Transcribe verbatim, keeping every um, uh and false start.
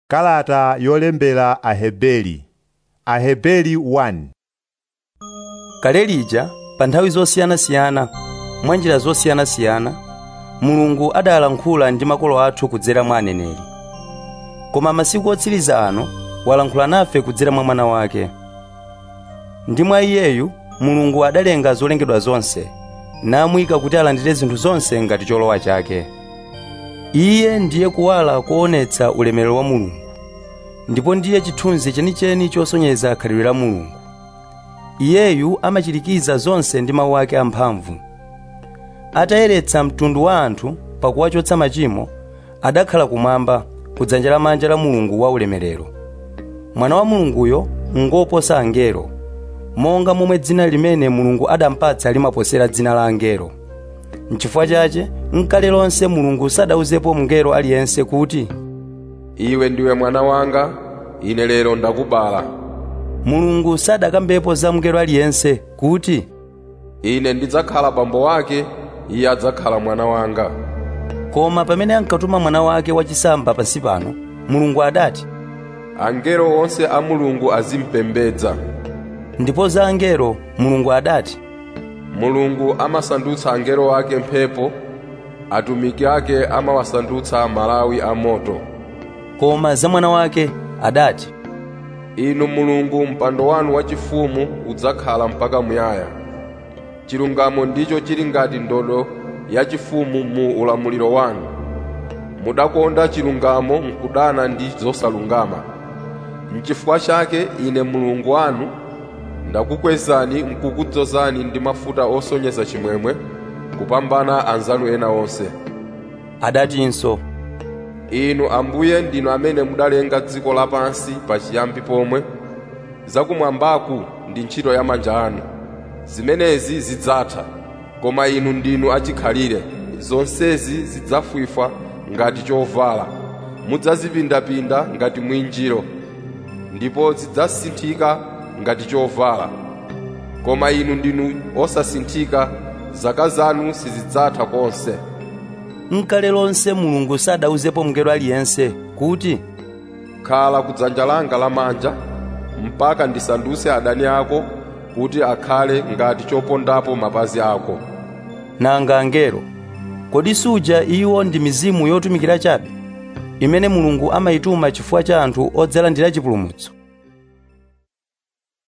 Kalata yolembera Aheberi. Aheberi one. Kale lija pa nthawi zosiyanasiyana mwa njira zosiyanasiyana Mulungu adalankhula ndi makolo athu kudzera mwa aneneri. Koma masiku otsiriza ano walankhula nafe kudzera mwa mwana wake. Ndi mwa iyeyu Mulungu adalenga zolengedwa zonse namuyika kuti alandire zinthu zonse ngati cholowa chake. Iye ndiye kuwala kuonetsa ulemerero wa Mulungu, ndipo ndiye chithunzi chenicheni chosonyeza khalidwe la Mulungu. Iyeyu amachirikiza zonse ndi mawu ake amphamvu. Atayeretsa mtundu wa anthu pakuwachotsa machimo, adakhala kumwamba kudzanja lamanja la Mulungu wa ulemerero. Mwana wa Mulunguyo ngoposa angelo, monga momwe dzina limene Mulungu adampatsa limaposera dzina la angelo. N'chifukwa chache nkale lonse Mulungu sadauzepo mngelo aliyense kuti, iwe ndiwe mwana wanga, ine lero ndakubala. Mulungu sadakambepo za mngelo aliyense kuti, ine ndidzakhala bambo wake, iye adzakhala mwana wanga. Koma pamene ankatuma mwana wake wachisamba pansi pano, Mulungu adati, angelo onse a Mulungu azimpembedza. Ndipo za angelo Mulungu adati, Mulungu amasandutsa angelo ake mphepo, atumiki ake amawasandutsa malawi a moto. Koma za mwana wake adati, inu Mulungu mpando wanu wachifumu udzakhala mpaka muyaya. Chilungamo ndicho chili ngati ndodo yachifumu mu ulamuliro wanu. Mudakonda chilungamo mkudana ndi zosalungama. N'chifukwa chake ine Mulungu wanu ndakukwezani mkukudzozani ndi mafuta osonyeza chimwemwe kupambana anzanu ena onse. Adatinso, inu Ambuye ndinu amene mudalenga dziko lapansi pachiyambi pomwe. Zakumwambaku ndi ntchito ya manja anu. Zimenezi zidzatha, koma inu ndinu achikhalire. Zonsezi zidzafwifwa ngati chovala, mudzazipindapinda ngati mwinjiro, ndipo zidzasinthika ngati chovala. Koma inu ndinu osasinthika, zaka zanu sizidzatha konse. Nkale lonse Mulungu sadauzepo mngelo aliyense kuti, khala kudzanja langa lamanja mpaka ndisandutse adani ako kuti akhale ngati chopondapo mapazi ako. Nanga angelo, kodi suja iwo ndi mizimu yotumikira chabe, imene Mulungu amayituma chifukwa cha anthu odzalandira chipulumutso?